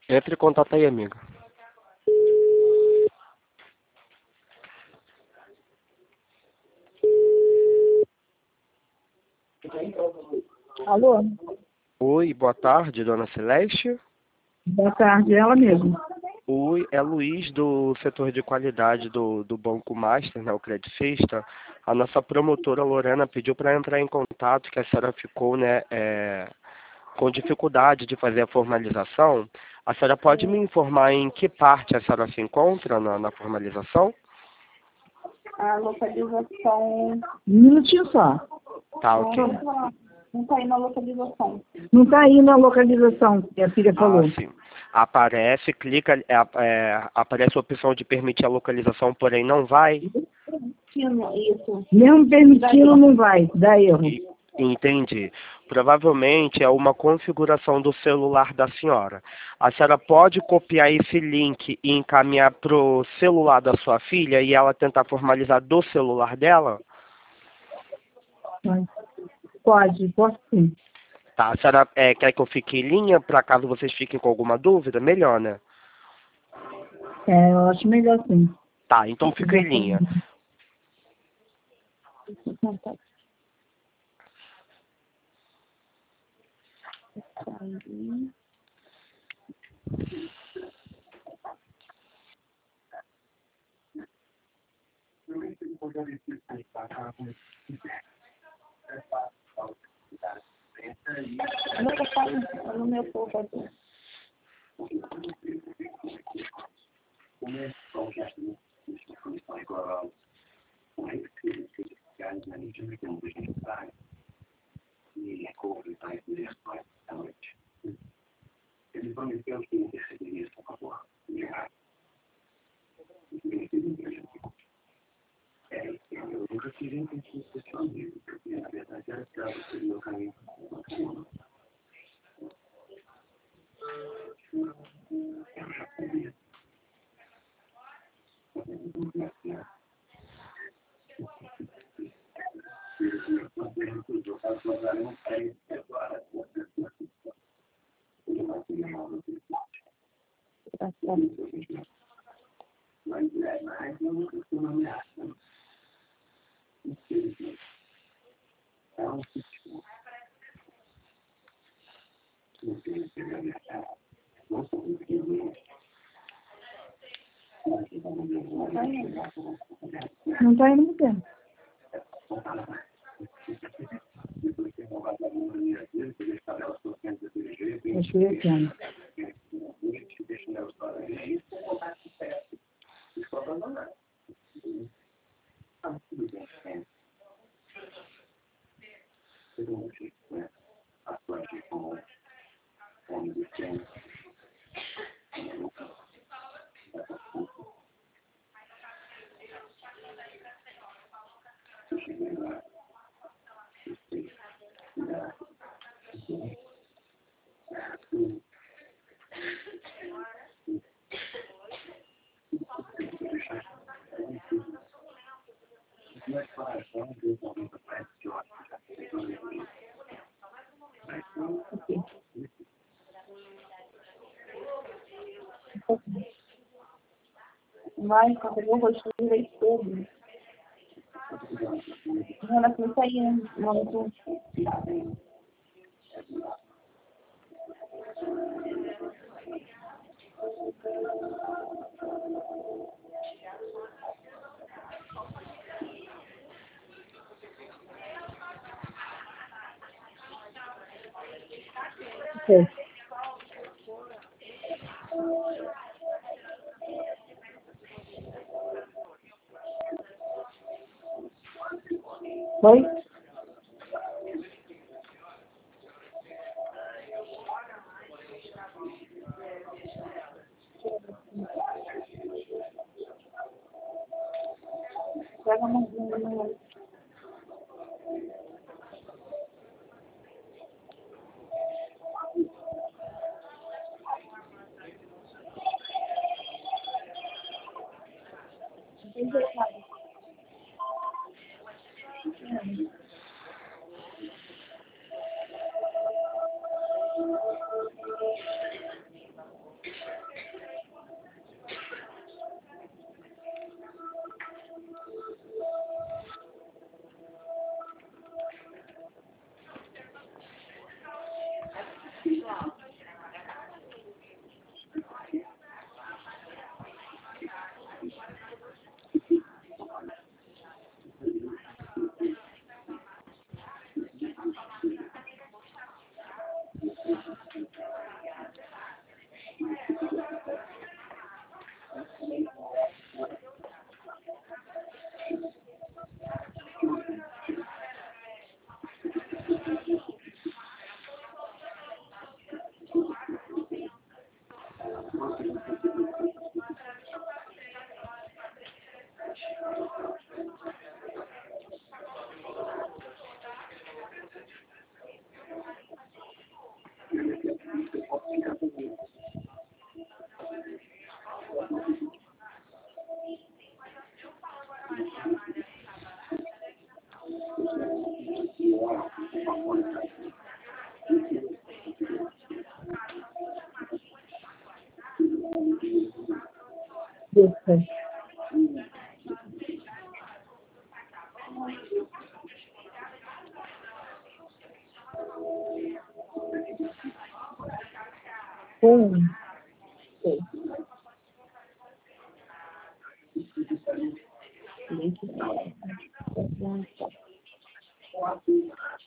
Entre em contato aí, amiga. Alô? Oi, boa tarde, dona Celeste. Boa tarde, ela mesma. Oi, é Luiz do setor de qualidade do Banco Master, né, o Credifesta. A nossa promotora Lorena pediu para entrar em contato, que a senhora ficou, né, com dificuldade de fazer a formalização. A senhora pode me informar em que parte a senhora se encontra na formalização? A localização. Um minutinho só. Tá, ok. Não está aí na localização. Não está aí na localização, que a filha falou. Ah, sim. Aparece, clica, aparece a opção de permitir a localização, porém não vai. Isso. Mesmo permitindo, não vai, dá erro. Entendi. Provavelmente é uma configuração do celular da senhora. A senhora pode copiar esse link e encaminhar para o celular da sua filha e ela tentar formalizar do celular dela? Pode, posso sim. Tá, a senhora quer que eu fique em linha para caso vocês fiquem com alguma dúvida? Melhor, né? Eu acho melhor sim. Tá, então fica em linha. No meu povo aqui. Não está indo bem. Deixa eu ver aqui. Vai, conseguiu o rosto do leite todo. Não, ela não está indo. Não. Okay. Oi? Pega uma. Desça. Link.